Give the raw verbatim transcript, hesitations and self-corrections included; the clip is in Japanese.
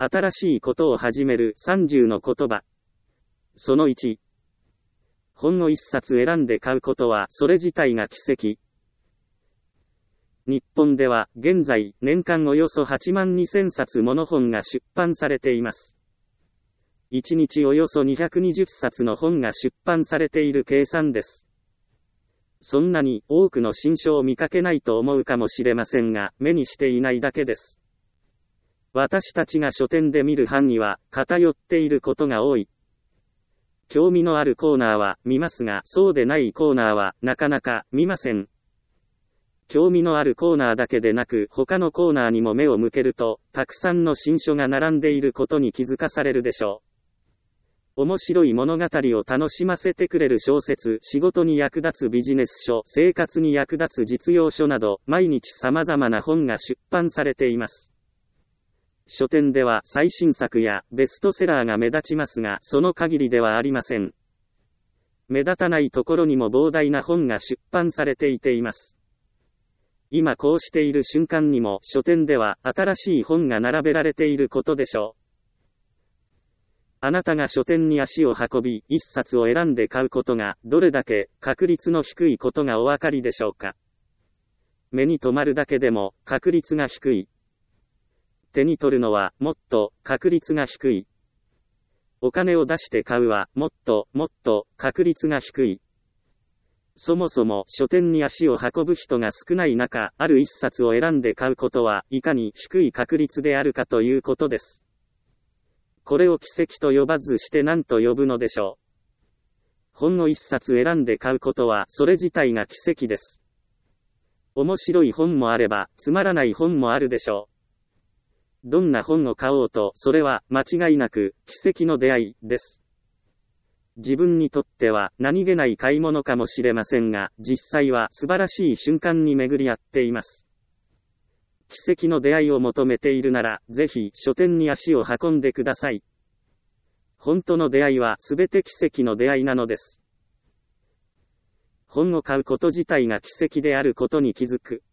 新しいことを始めるさんじゅうの言葉。そのいち。本を一冊選んで買うことはそれ自体が奇跡。日本では現在年間およそはちまんにせんさつもの本が出版されています。いちにちおよそにひゃくにじゅっさつの本が出版されている計算です。そんなに多くの新書を見かけないと思うかもしれませんが、目にしていないだけです。私たちが書店で見る範囲は偏っていることが多い。興味のあるコーナーは見ますが、そうでないコーナーはなかなか見ません。興味のあるコーナーだけでなく他のコーナーにも目を向けると、たくさんの新書が並んでいることに気づかされるでしょう。面白い物語を楽しませてくれる小説、仕事に役立つビジネス書、生活に役立つ実用書など、毎日様々な本が出版されています。書店では最新作やベストセラーが目立ちますが、その限りではありません。目立たないところにも膨大な本が出版されていています。今こうしている瞬間にも書店では新しい本が並べられていることでしょう。あなたが書店に足を運び、一冊を選んで買うことがどれだけ確率の低いことがお分かりでしょうか。目に留まるだけでも確率が低い。手に取るのはもっと確率が低い。お金を出して買うはもっともっと確率が低い。そもそも書店に足を運ぶ人が少ない中、ある一冊を選んで買うことはいかに低い確率であるかということです。これを奇跡と呼ばずして何と呼ぶのでしょう。本を一冊選んで買うことはそれ自体が奇跡です。面白い本もあればつまらない本もあるでしょう。どんな本を買おうと、それは間違いなく奇跡の出会いです。自分にとっては何気ない買い物かもしれませんが、実際は素晴らしい瞬間に巡り合っています。奇跡の出会いを求めているなら、ぜひ書店に足を運んでください。本当の出会いはすべて奇跡の出会いなのです。本を買うこと自体が奇跡であることに気づく。